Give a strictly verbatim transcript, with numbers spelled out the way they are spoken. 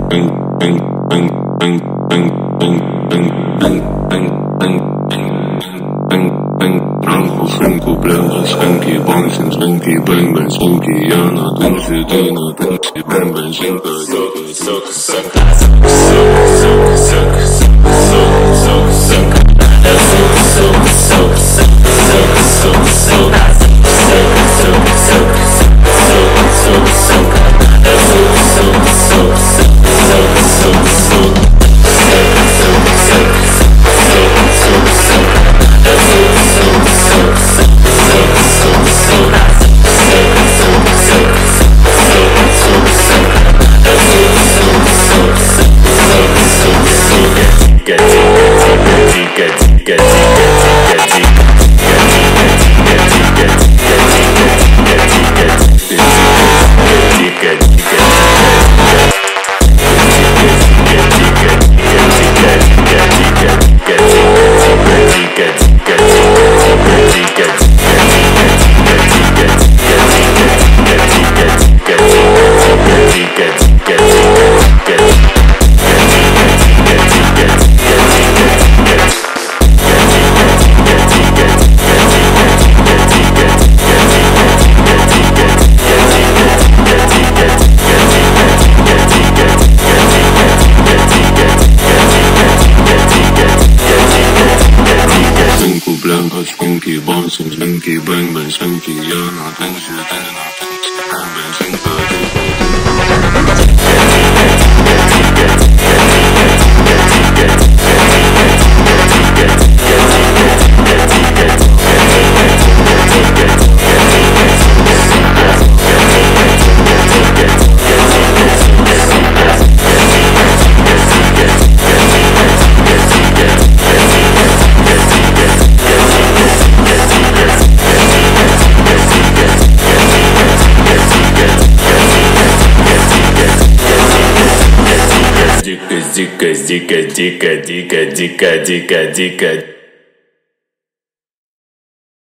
Franco, branco, skanky, bouncing, slinky, bang, bang, slinky, Yana, Dinky, Dina, Dinky, bang, bang, zinka, yoga, suck, suck, suck, suck, suck, suck, suck, suck, Slinky, bouncing, slinky, bang, bang, slinky, Yana, Dinky, Dina, Dinky, bang, bang, zinka, дико, дико, дико, дико, дико, дико, дико, дико.